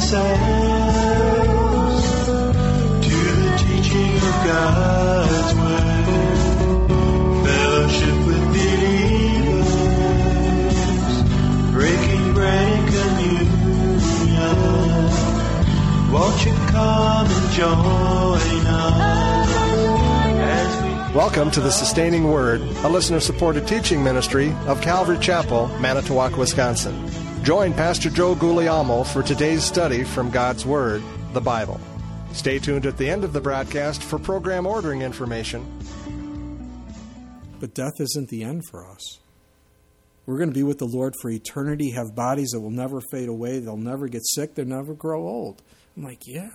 ourselves to the teaching of God's Word. Fellowship with believers, breaking bread and communion. Won't you come and join us as we... Welcome to the Sustaining Word, a listener-supported teaching ministry of Calvary Chapel, Manitowoc, Wisconsin. Join Pastor Joe Guglielmo for today's study from God's Word, the Bible. Stay tuned at the end of the broadcast for program ordering information. But death isn't the end for us. We're going to be with the Lord for eternity, have bodies that will never fade away, they'll never get sick, they'll never grow old. I'm like, yeah.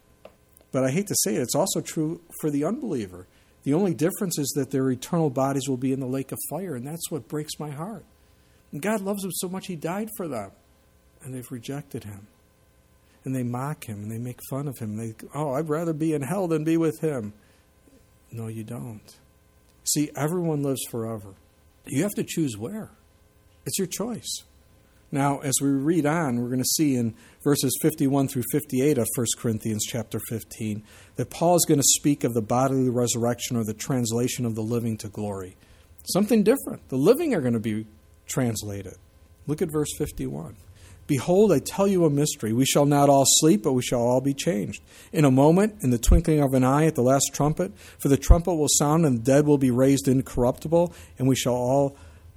But I hate to say it, it's also true for the unbeliever. The only difference is that their eternal bodies will be in the lake of fire, and that's what breaks my heart. And God loves them so much, He died for them. And they've rejected Him. And they mock Him, and they make fun of Him. I'd rather be in hell than be with Him. No, you don't. See, everyone lives forever. You have to choose where. It's your choice. Now, as we read on, we're going to see in verses 51 through 58 of 1 Corinthians chapter 15 that Paul is going to speak of the bodily resurrection or the translation of the living to glory. Something different. The living are going to be translated. Look at verse 51. Behold, I tell you a mystery. We shall not all sleep, but we shall all be changed. In a moment, in the twinkling of an eye, at the last trumpet, for the trumpet will sound, and the dead will be raised incorruptible, and we shall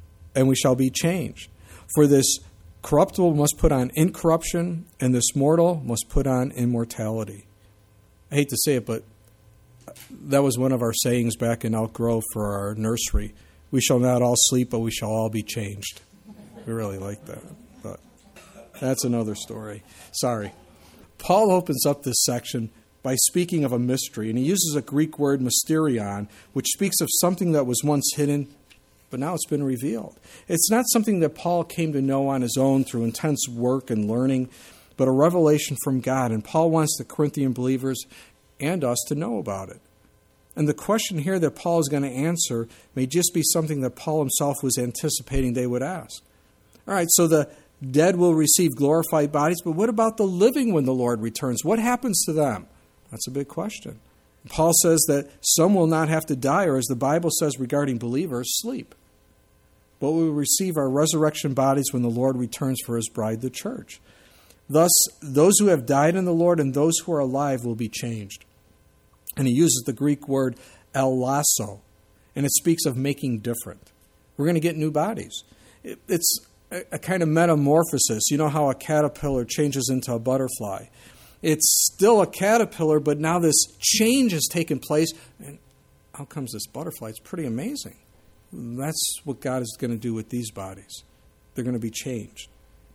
be changed. For this corruptible must put on incorruption, and this mortal must put on immortality. I hate to say it, but that was one of our sayings back in Elk Grove for our nursery. We shall not all sleep, but we shall all be changed. We really like that, but that's another story. Sorry. Paul opens up this section by speaking of a mystery, and he uses a Greek word, mysterion, which speaks of something that was once hidden, but now it's been revealed. It's not something that Paul came to know on his own through intense work and learning, but a revelation from God. And Paul wants the Corinthian believers and us to know about it. And the question here that Paul is going to answer may just be something that Paul himself was anticipating they would ask. All right, so the dead will receive glorified bodies, but what about the living when the Lord returns? What happens to them? That's a big question. Paul says that some will not have to die, or as the Bible says regarding believers, sleep. But we will receive our resurrection bodies when the Lord returns for His bride, the church. Thus, those who have died in the Lord and those who are alive will be changed. And he uses the Greek word elasso, and it speaks of making different. We're going to get new bodies. It's a kind of metamorphosis. You know how a caterpillar changes into a butterfly. It's still a caterpillar, but now this change has taken place, and out comes this butterfly. It's pretty amazing. That's what God is going to do with these bodies. They're going to be changed.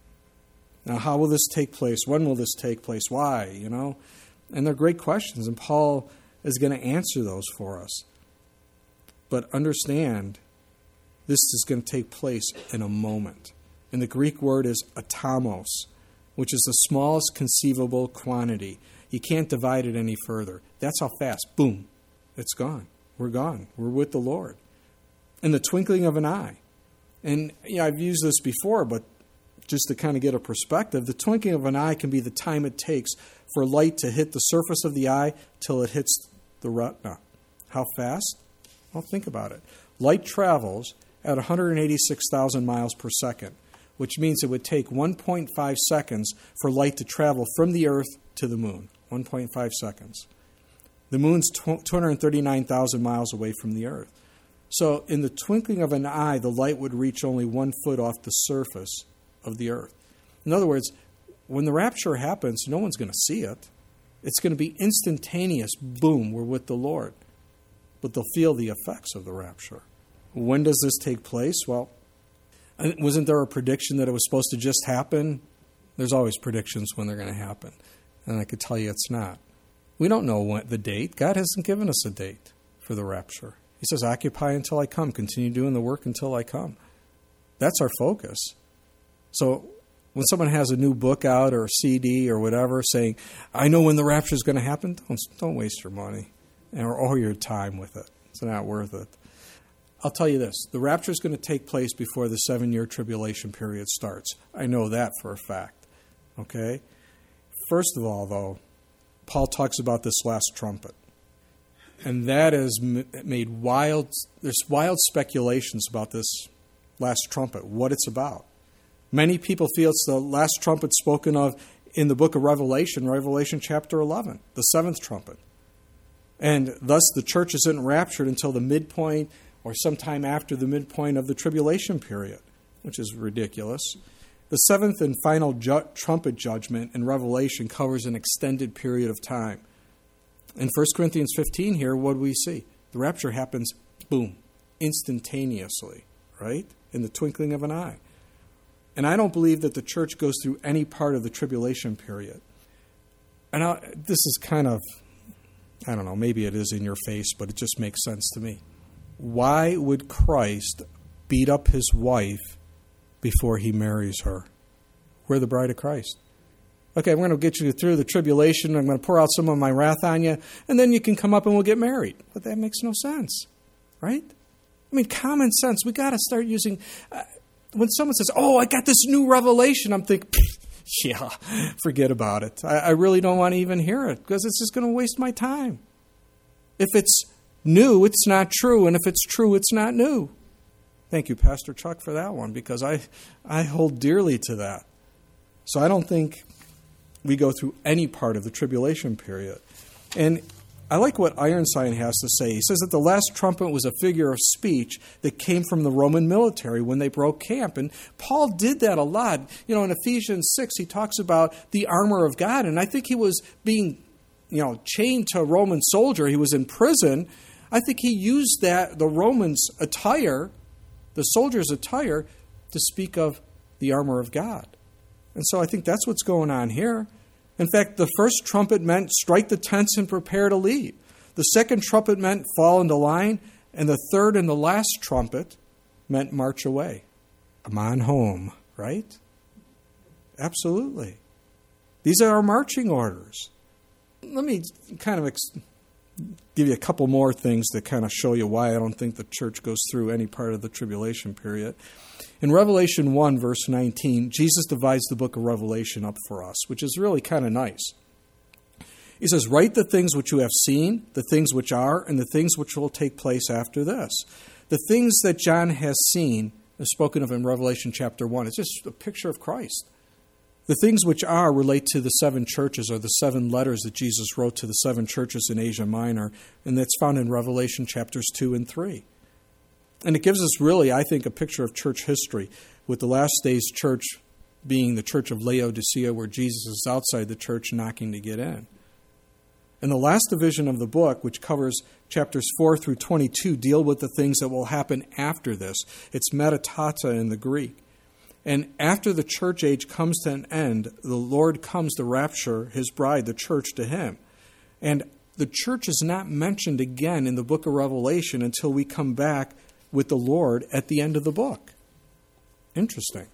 Now, how will this take place? When will this take place? Why? And they're great questions, and Paul is going to answer those for us. But understand, this is going to take place in a moment. And the Greek word is atomos, which is the smallest conceivable quantity. You can't divide it any further. That's how fast. Boom. It's gone. We're gone. We're with the Lord. In the twinkling of an eye. And I've used this before, but just to kind of get a perspective, the twinkling of an eye can be the time it takes for light to hit the surface of the eye till it hits the retina. How fast? Well, think about it. Light travels at 186,000 miles per second, which means it would take 1.5 seconds for light to travel from the Earth to the moon. 1.5 seconds. The moon's 239,000 miles away from the Earth. So in the twinkling of an eye, the light would reach only 1 foot off the surface of the earth. In other words, when the rapture happens, no one's going to see it. It's going to be instantaneous. Boom, we're with the Lord. But they'll feel the effects of the rapture. When does this take place? Well, wasn't there a prediction that it was supposed to just happen? There's always predictions when they're going to happen. And I could tell you it's not. We don't know the date. God hasn't given us a date for the rapture. He says, occupy until I come. Continue doing the work until I come. That's our focus. So when someone has a new book out or a CD or whatever saying, I know when the rapture is going to happen, don't waste your money or all your time with it. It's not worth it. I'll tell you this. The rapture is going to take place before the 7-year tribulation period starts. I know that for a fact. Okay? First of all, though, Paul talks about this last trumpet. And that has made there's wild speculations about this last trumpet, what it's about. Many people feel it's the last trumpet spoken of in the book of Revelation, Revelation chapter 11, the seventh trumpet. And thus the church isn't raptured until the midpoint or sometime after the midpoint of the tribulation period, which is ridiculous. The seventh and final trumpet judgment in Revelation covers an extended period of time. In 1 Corinthians 15 here, what do we see? The rapture happens, boom, instantaneously, right? In the twinkling of an eye. And I don't believe that the church goes through any part of the tribulation period. And this is kind of, I don't know, maybe it is in your face, but it just makes sense to me. Why would Christ beat up his wife before he marries her? We're the bride of Christ. Okay, I'm going to get you through the tribulation. I'm going to pour out some of my wrath on you, and then you can come up and we'll get married. But that makes no sense, right? I mean, common sense. We got to start using... when someone says, oh, I got this new revelation, I'm thinking, yeah, forget about it. I really don't want to even hear it because it's just going to waste my time. If it's new, it's not true. And if it's true, it's not new. Thank you, Pastor Chuck, for that one, because I hold dearly to that. So I don't think we go through any part of the tribulation period. And I like what Ironside has to say. He says that the last trumpet was a figure of speech that came from the Roman military when they broke camp. And Paul did that a lot. You know, in Ephesians 6, he talks about the armor of God. And I think he was being, chained to a Roman soldier. He was in prison. I think he used the Romans' attire, the soldiers' attire, to speak of the armor of God. And so I think that's what's going on here. In fact, the first trumpet meant strike the tents and prepare to leave. The second trumpet meant fall into line. And the third and the last trumpet meant march away. Come on home, right? Absolutely. These are our marching orders. Let me kind of give you a couple more things to kind of show you why I don't think the church goes through any part of the tribulation period. In Revelation 1, verse 19, Jesus divides the book of Revelation up for us, which is really kind of nice. He says, write the things which you have seen, the things which are, and the things which will take place after this. The things that John has seen are spoken of in Revelation chapter 1. It's just a picture of Christ. The things which are relate to the seven churches, or the seven letters that Jesus wrote to the seven churches in Asia Minor, and that's found in Revelation chapters 2 and 3. And it gives us really, I think, a picture of church history, with the last days church being the church of Laodicea, where Jesus is outside the church knocking to get in. And the last division of the book, which covers chapters 4 through 22, deal with the things that will happen after this. It's metatata in the Greek. And after the church age comes to an end, the Lord comes to rapture his bride, the church, to him. And the church is not mentioned again in the book of Revelation until we come back with the Lord at the end of the book. Interesting.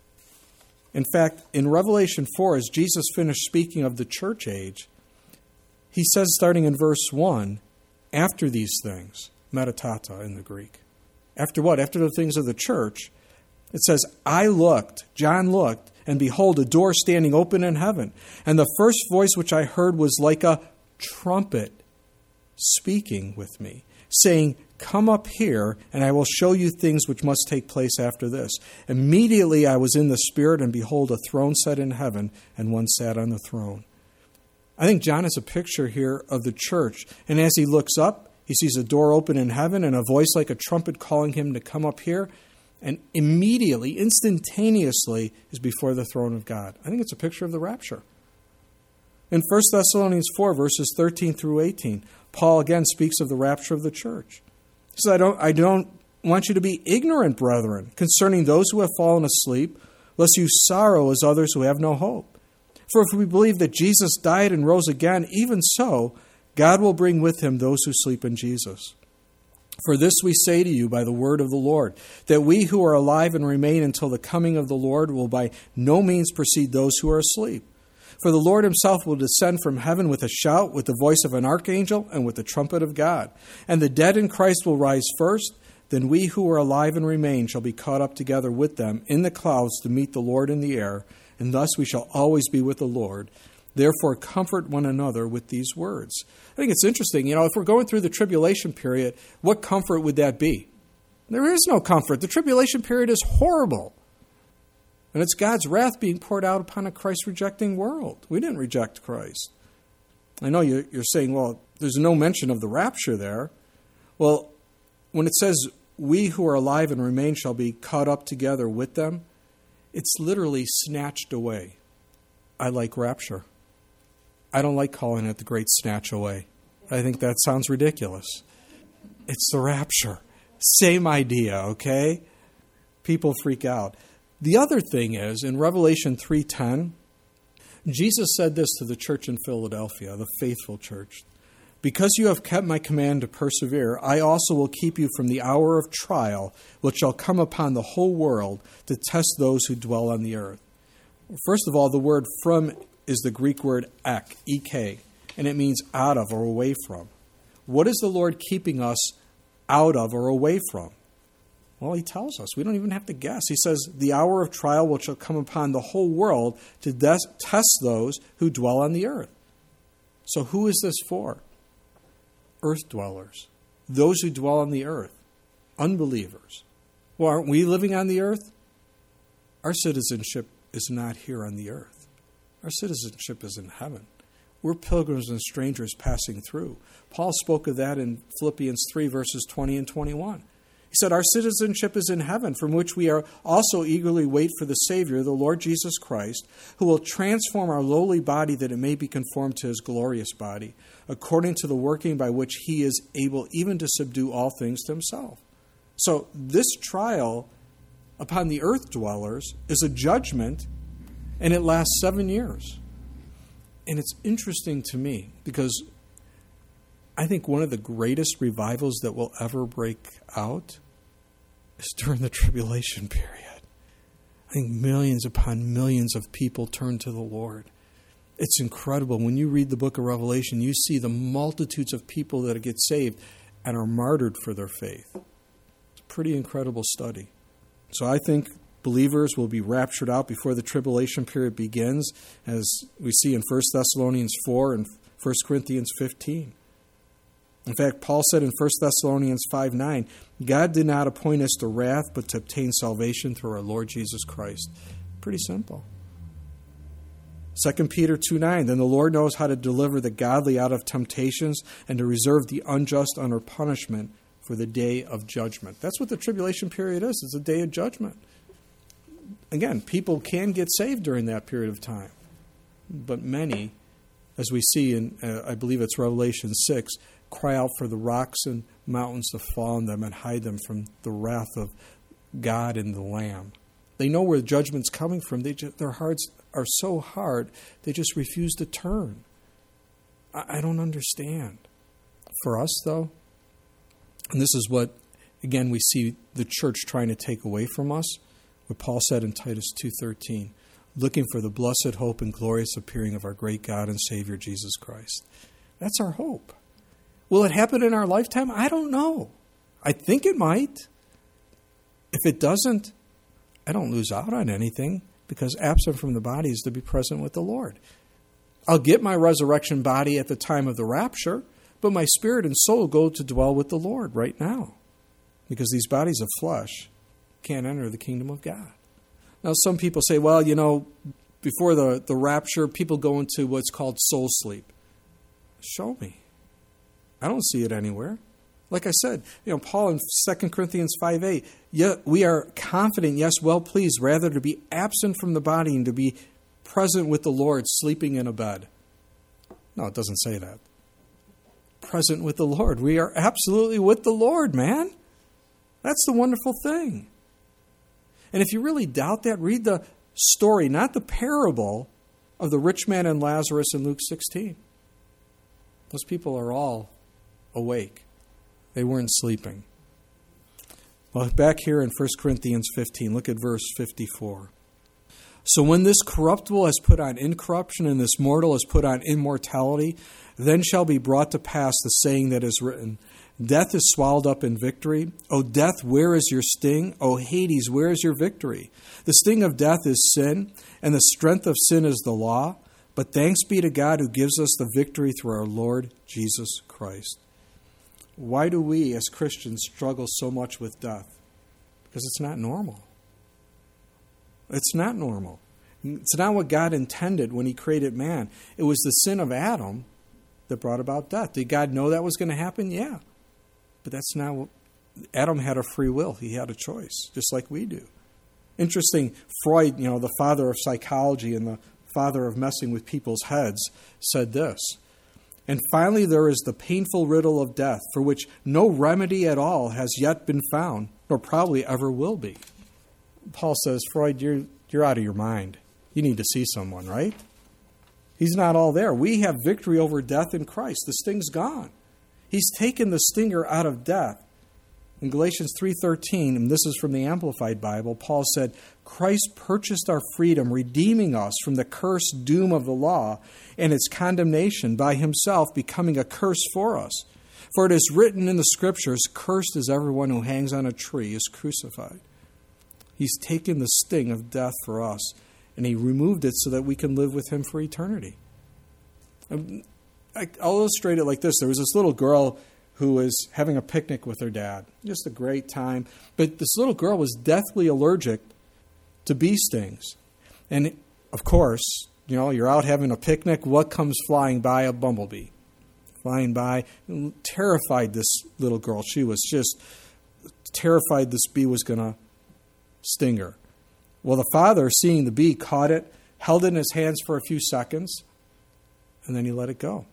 In fact, in Revelation 4, as Jesus finished speaking of the church age, he says, starting in verse 1, after these things, metatata in the Greek. After what? After the things of the church. It says, John looked, and behold, a door standing open in heaven. And the first voice which I heard was like a trumpet speaking with me, saying, come up here, and I will show you things which must take place after this. Immediately I was in the Spirit, and behold, a throne set in heaven, and one sat on the throne. I think John is a picture here of the church. And as he looks up, he sees a door open in heaven and a voice like a trumpet calling him to come up here. And immediately, instantaneously, is before the throne of God. I think it's a picture of the rapture. In 1 Thessalonians 4, verses 13 through 18, Paul again speaks of the rapture of the church. He says, I don't want you to be ignorant, brethren, concerning those who have fallen asleep, lest you sorrow as others who have no hope. For if we believe that Jesus died and rose again, even so, God will bring with him those who sleep in Jesus. For this we say to you by the word of the Lord, that we who are alive and remain until the coming of the Lord will by no means precede those who are asleep. For the Lord himself will descend from heaven with a shout, with the voice of an archangel, and with the trumpet of God. And the dead in Christ will rise first. Then we who are alive and remain shall be caught up together with them in the clouds to meet the Lord in the air. And thus we shall always be with the Lord. Therefore, comfort one another with these words. I think it's interesting. If we're going through the tribulation period, what comfort would that be? There is no comfort. The tribulation period is horrible. And it's God's wrath being poured out upon a Christ-rejecting world. We didn't reject Christ. I know you're saying, well, there's no mention of the rapture there. Well, when it says, we who are alive and remain shall be caught up together with them, it's literally snatched away. I like rapture. I don't like calling it the great snatch away. I think that sounds ridiculous. It's the rapture. Same idea, okay? People freak out. The other thing is, in Revelation 3:10, Jesus said this to the church in Philadelphia, the faithful church. Because you have kept my command to persevere, I also will keep you from the hour of trial, which shall come upon the whole world to test those who dwell on the earth. First of all, the word from is the Greek word ek, ek, and it means out of or away from. What is the Lord keeping us out of or away from? Well, he tells us. We don't even have to guess. He says, the hour of trial which shall come upon the whole world to test those who dwell on the earth. So who is this for? Earth dwellers. Those who dwell on the earth. Unbelievers. Well, aren't we living on the earth? Our citizenship is not here on the earth. Our citizenship is in heaven. We're pilgrims and strangers passing through. Paul spoke of that in Philippians 3, verses 20 and 21. He said, our citizenship is in heaven, from which we are also eagerly wait for the Savior, the Lord Jesus Christ, who will transform our lowly body that it may be conformed to his glorious body, according to the working by which he is able even to subdue all things to himself. So this trial upon the earth dwellers is a judgment, and it lasts 7 years. And it's interesting to me because I think one of the greatest revivals that will ever break out is during the tribulation period. I think millions upon millions of people turn to the Lord. It's incredible. When you read the book of Revelation, you see the multitudes of people that get saved and are martyred for their faith. It's a pretty incredible study. So I think believers will be raptured out before the tribulation period begins, as we see in 1 Thessalonians 4 and 1 Corinthians 15. In fact, Paul said in 1 Thessalonians 5:9, God did not appoint us to wrath, but to obtain salvation through our Lord Jesus Christ. Pretty simple. 2 Peter 2:9, then the Lord knows how to deliver the godly out of temptations and to reserve the unjust under punishment for the day of judgment. That's what the tribulation period is. It's a day of judgment. Again, people can get saved during that period of time. But many, as we see in, I believe it's Revelation 6, cry out for the rocks and mountains to fall on them and hide them from the wrath of God and the Lamb. They know where judgment's coming from. Their hearts are so hard, they just refuse to turn. I don't understand. For us, though, and this is what, again, we see the church trying to take away from us, what Paul said in Titus 2:13, looking for the blessed hope and glorious appearing of our great God and Savior Jesus Christ. That's our hope. Will it happen in our lifetime? I don't know. I think it might. If it doesn't, I don't lose out on anything, because absent from the body is to be present with the Lord. I'll get my resurrection body at the time of the rapture, but my spirit and soul go to dwell with the Lord right now, because these bodies of flesh can't enter the kingdom of God. Now, some people say, well, before the rapture, people go into what's called soul sleep. Show me. I don't see it anywhere. Like I said, Paul in 2 Corinthians 5:8, we are confident, yes, well pleased, rather to be absent from the body and to be present with the Lord, sleeping in a bed. No, it doesn't say that. Present with the Lord. We are absolutely with the Lord, man. That's the wonderful thing. And if you really doubt that, read the story, not the parable, of the rich man and Lazarus in Luke 16. Those people are all awake. They weren't sleeping. Well, back here in 1 Corinthians 15, look at verse 54. So when this corruptible has put on incorruption and this mortal has put on immortality, then shall be brought to pass the saying that is written, Death is swallowed up in victory. O death, where is your sting? O Hades, where is your victory? The sting of death is sin, and the strength of sin is the law. But thanks be to God who gives us the victory through our Lord Jesus Christ. Why do we as Christians struggle so much with death? Because it's not normal. It's not normal. It's not what God intended when he created man. It was the sin of Adam that brought about death. Did God know that was going to happen? Yeah. But that's not what... Adam had a free will. He had a choice, just like we do. Interesting, Freud, the father of psychology and the father of messing with people's heads, said this: "And finally there is the painful riddle of death, for which no remedy at all has yet been found, nor probably ever will be." Paul says, Freud, you're out of your mind. You need to see someone, right? He's not all there. We have victory over death in Christ. The sting's gone. He's taken the stinger out of death. In Galatians 3:13, and this is from the Amplified Bible, Paul said, "Christ purchased our freedom, redeeming us from the cursed doom of the law and its condemnation by himself becoming a curse for us. For it is written in the Scriptures, 'Cursed is everyone who hangs on a tree, is crucified.'" He's taken the sting of death for us, and he removed it so that we can live with him for eternity. I'll illustrate it like this. There was this little girl who was having a picnic with her dad. Just a great time. But this little girl was deathly allergic to bee stings. And, of course, you're out having a picnic. What comes flying by? A bumblebee. Flying by. Terrified this little girl. She was just terrified this bee was going to sting her. Well, the father, seeing the bee, caught it, held it in his hands for a few seconds, and then he let it go.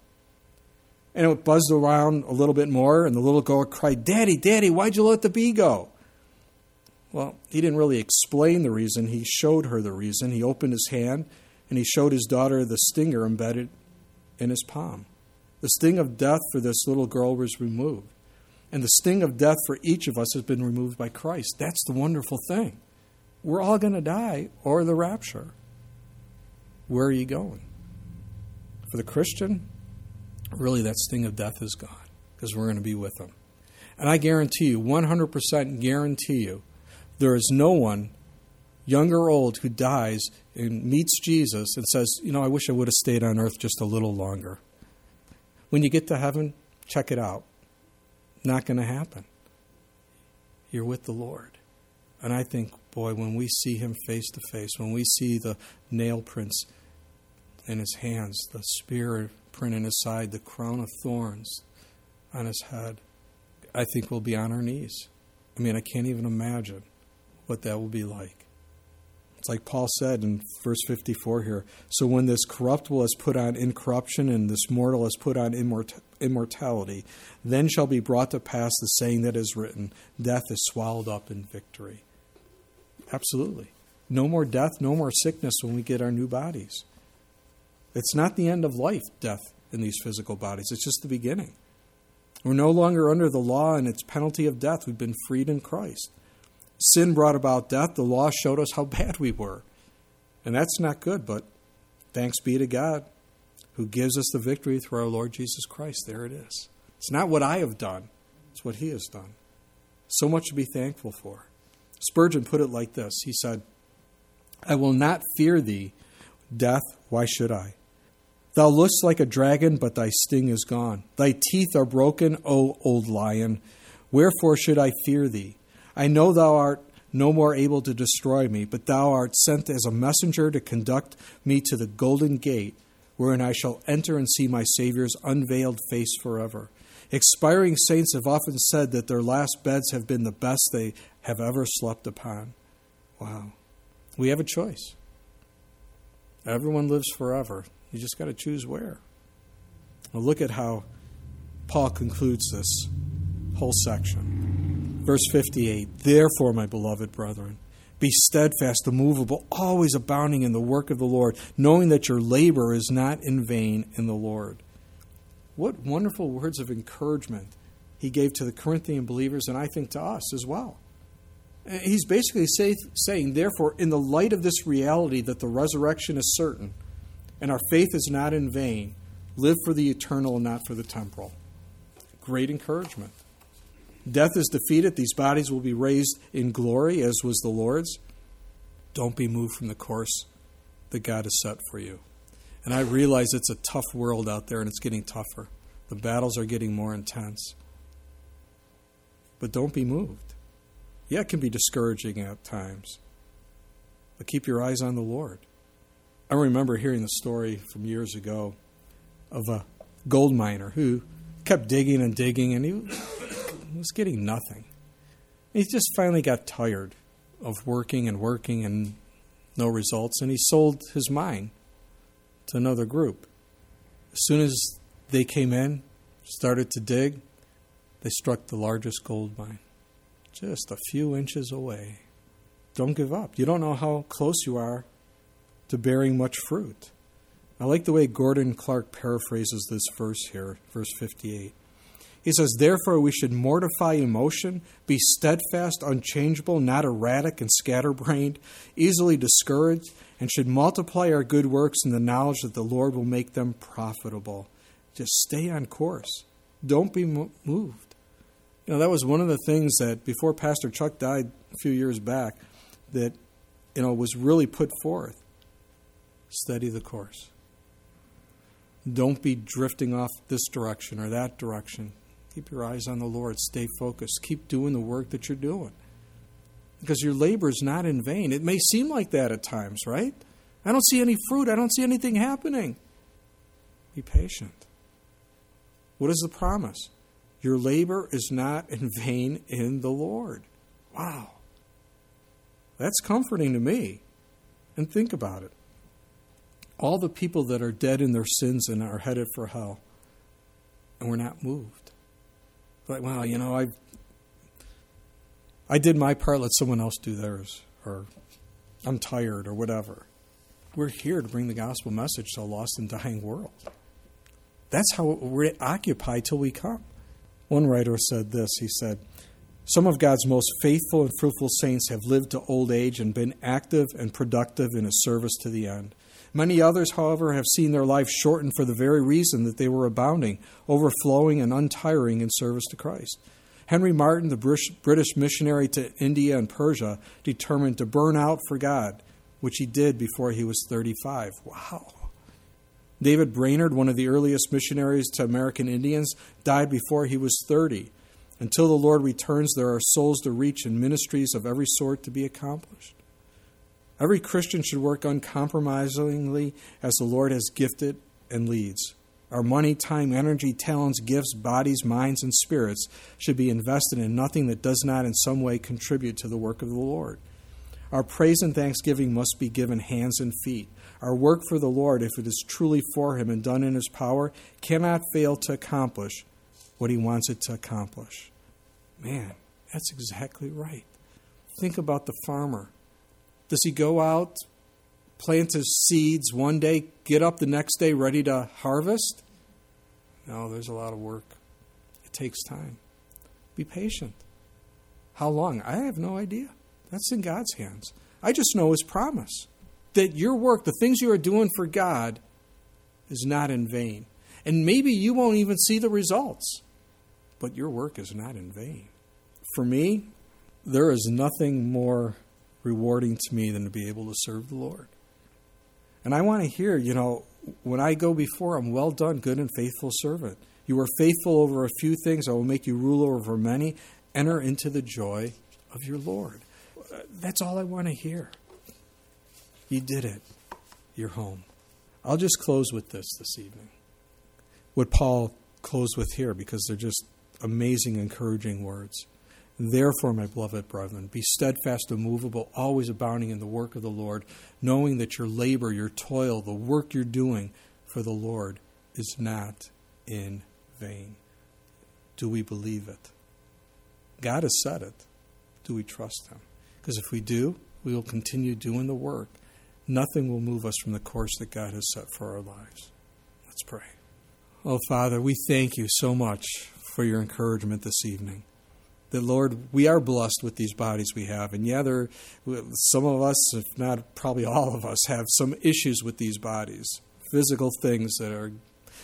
And it buzzed around a little bit more, and the little girl cried, "Daddy, Daddy, why'd you let the bee go?" Well, he didn't really explain the reason. He showed her the reason. He opened his hand, and he showed his daughter the stinger embedded in his palm. The sting of death for this little girl was removed. And the sting of death for each of us has been removed by Christ. That's the wonderful thing. We're all going to die, or the rapture. Where are you going? For the Christian, really, that sting of death is gone, because we're going to be with him. And I guarantee you, 100% guarantee you, there is no one, young or old, who dies and meets Jesus and says, I wish I would have stayed on earth just a little longer. When you get to heaven, check it out. Not going to happen. You're with the Lord. And I think, boy, when we see him face to face, when we see the nail prints in his hands, the spear print in his side, the crown of thorns on his head, I think we'll be on our knees. I can't even imagine what that will be like. It's like Paul said in verse 54 here, "So when this corruptible is put on incorruption and this mortal is put on immortality, then shall be brought to pass the saying that is written, death is swallowed up in victory." Absolutely. No more death, no more sickness when we get our new bodies. It's not the end of life, death in these physical bodies. It's just the beginning. We're no longer under the law and its penalty of death. We've been freed in Christ. Sin brought about death. The law showed us how bad we were. And that's not good, but thanks be to God who gives us the victory through our Lord Jesus Christ. There it is. It's not what I have done. It's what he has done. So much to be thankful for. Spurgeon put it like this. He said, "I will not fear thee, death, why should I? Thou lookst like a dragon, but thy sting is gone. Thy teeth are broken, O old lion. Wherefore should I fear thee? I know thou art no more able to destroy me, but thou art sent as a messenger to conduct me to the golden gate, wherein I shall enter and see my Savior's unveiled face forever. Expiring saints have often said that their last beds have been the best they have ever slept upon." Wow. We have a choice. Everyone lives forever. You just got to choose where. Well, look at how Paul concludes this whole section. Verse 58, "Therefore, my beloved brethren, be steadfast, immovable, always abounding in the work of the Lord, knowing that your labor is not in vain in the Lord." What wonderful words of encouragement he gave to the Corinthian believers, and I think to us as well. He's basically saying, therefore, in the light of this reality that the resurrection is certain and our faith is not in vain, live for the eternal and not for the temporal. Great encouragement. Death is defeated. These bodies will be raised in glory, as was the Lord's. Don't be moved from the course that God has set for you. And I realize it's a tough world out there, and it's getting tougher. The battles are getting more intense. But don't be moved. Yeah, it can be discouraging at times. But keep your eyes on the Lord. I remember hearing the story from years ago of a gold miner who kept digging and digging, and he was getting nothing. He just finally got tired of working and no results, and he sold his mine to another group. As soon as they came in, started to dig, they struck the largest gold mine, just a few inches away. Don't give up. You don't know how close you are to bearing much fruit. I like the way Gordon Clark paraphrases this verse here, verse 58. He says, "Therefore we should mortify emotion, be steadfast, unchangeable, not erratic and scatterbrained, easily discouraged, and should multiply our good works in the knowledge that the Lord will make them profitable." Just stay on course. Don't be moved. That was one of the things that before Pastor Chuck died a few years back that, was really put forth. Steady the course. Don't be drifting off this direction or that direction. Keep your eyes on the Lord. Stay focused. Keep doing the work that you're doing. Because your labor is not in vain. It may seem like that at times, right? I don't see any fruit. I don't see anything happening. Be patient. What is the promise? Your labor is not in vain in the Lord. Wow. That's comforting to me. And think about it. All the people that are dead in their sins and are headed for hell, and we're not moved. Like, well, I did my part, let someone else do theirs, or I'm tired, or whatever. We're here to bring the gospel message to a lost and dying world. That's how we're occupied till we come. One writer said this, he said, "Some of God's most faithful and fruitful saints have lived to old age and been active and productive in His service to the end. Many others, however, have seen their life shortened for the very reason that they were abounding, overflowing, and untiring in service to Christ. Henry Martyn, the British missionary to India and Persia, determined to burn out for God, which he did before he was 35. Wow. David Brainerd, one of the earliest missionaries to American Indians, died before he was 30. Until the Lord returns, there are souls to reach and ministries of every sort to be accomplished. Every Christian should work uncompromisingly as the Lord has gifted and leads. Our money, time, energy, talents, gifts, bodies, minds, and spirits should be invested in nothing that does not in some way contribute to the work of the Lord. Our praise and thanksgiving must be given hands and feet. Our work for the Lord, if it is truly for Him and done in His power, cannot fail to accomplish what He wants it to accomplish. Man, that's exactly right. Think about the farmer. Does he go out, plant his seeds one day, get up the next day ready to harvest? No, there's a lot of work. It takes time. Be patient. How long? I have no idea. That's in God's hands. I just know His promise that your work, the things you are doing for God, is not in vain. And maybe you won't even see the results, but your work is not in vain. For me, there is nothing more rewarding to me than to be able to serve the Lord. And I want to hear, when I go before Him, well done, good and faithful servant. You are faithful over a few things. I will make you ruler over many. Enter into the joy of your Lord. That's all I want to hear. You did it. You're home. I'll just close with this evening. What Paul closed with here, because they're just amazing, encouraging words. Therefore, my beloved brethren, be steadfast, immovable, always abounding in the work of the Lord, knowing that your labor, your toil, the work you're doing for the Lord is not in vain. Do we believe it? God has said it. Do we trust Him? Because if we do, we will continue doing the work. Nothing will move us from the course that God has set for our lives. Let's pray. Oh, Father, we thank you so much for your encouragement this evening. That, Lord, we are blessed with these bodies we have. And some of us, if not probably all of us, have some issues with these bodies. Physical things that are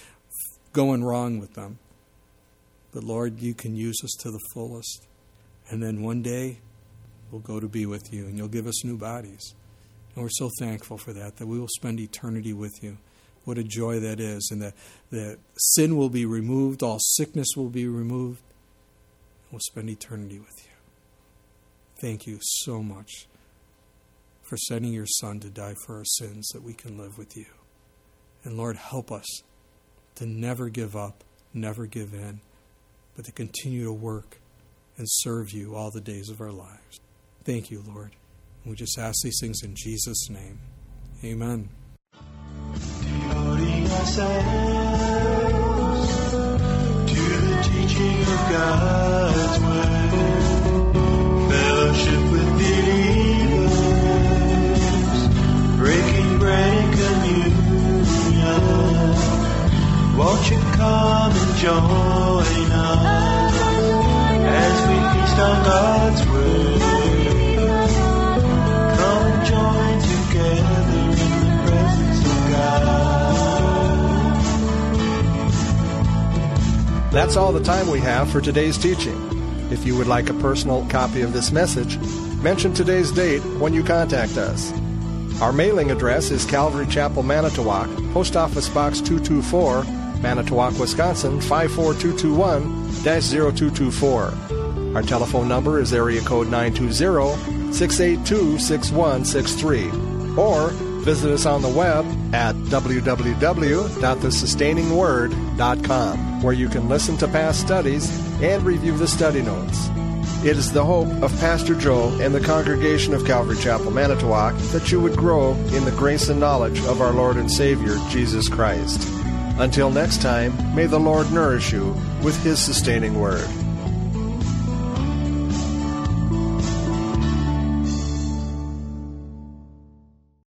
going wrong with them. But, Lord, you can use us to the fullest. And then one day, we'll go to be with you, and you'll give us new bodies. And we're so thankful for that we will spend eternity with you. What a joy that is. And that sin will be removed, all sickness will be removed. We'll spend eternity with you. Thank you so much for sending your Son to die for our sins that we can live with you. And Lord, help us to never give up, never give in, but to continue to work and serve you all the days of our lives. Thank you, Lord. And we just ask these things in Jesus' name. Amen. Devoting ourselves to the teaching of God's word, fellowship with believers, breaking bread and communion. Won't you come and join us as we feast on God's word? Come and join together in the presence of God. That's all the time we have for today's teaching. If you would like a personal copy of this message, mention today's date when you contact us. Our mailing address is Calvary Chapel, Manitowoc, Post Office Box 224, Manitowoc, Wisconsin 54221-0224. Our telephone number is area code 920-682-6163. Or visit us on the web at www.thesustainingsword.com, where you can listen to past studies and review the study notes. It is the hope of Pastor Joe and the congregation of Calvary Chapel, Manitowoc, that you would grow in the grace and knowledge of our Lord and Savior, Jesus Christ. Until next time, may the Lord nourish you with His sustaining word.